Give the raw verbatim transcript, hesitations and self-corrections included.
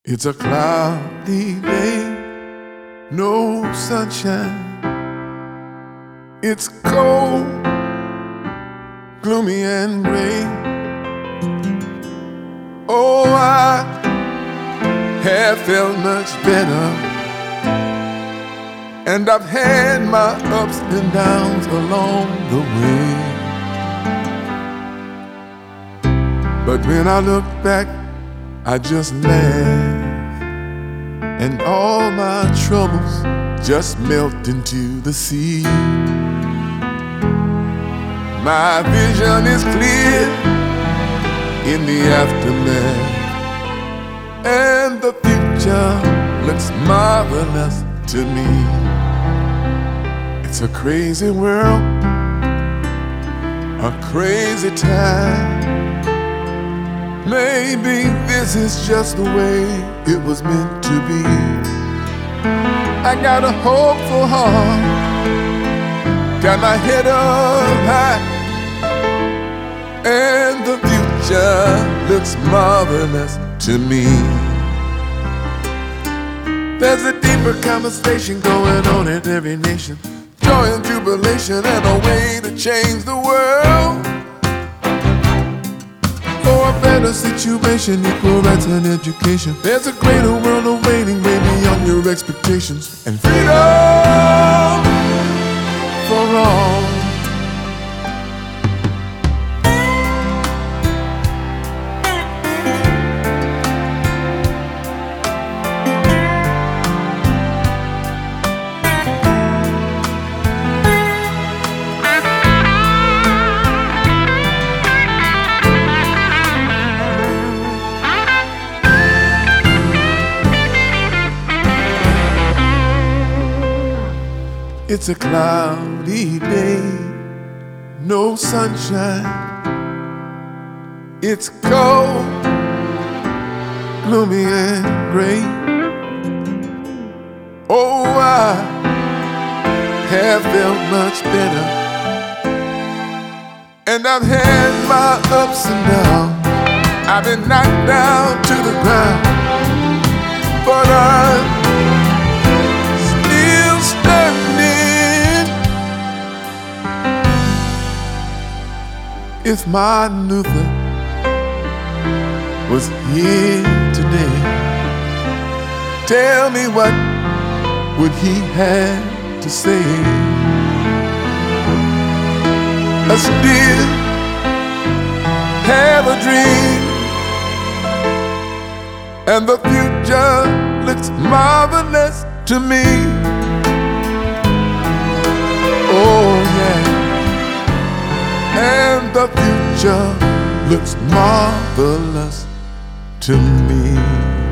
It's a cloudy day, no sunshine. It's cold, gloomy and gray. Oh, I have felt much better, and I've had my ups and downs along the way. But when I look back, I just laugh, and all my troubles just melt into the sea. My vision is clear in the aftermath, and the future looks marvelous to me. It's a crazy world, a crazy time. Maybe this is just the way it was meant to be. I got a hopeful heart, got my head up high, and the future looks marvelous to me. There's a deeper conversation going on in every nation, joy and jubilation and a way to change the world. For a better situation, equal rights and education. There's a greater world awaiting way beyond your expectations. And freedom for all. It's a cloudy day, no sunshine. It's cold, gloomy and gray. Oh, I have felt much better, and I've had my ups and downs. I've been knocked down to the ground, but I'm still standing. If Martin Luther was here today, tell me what would he have to say? I still have a dream, and the future looks marvelous to me. Oh yeah, and the future looks marvelous to me.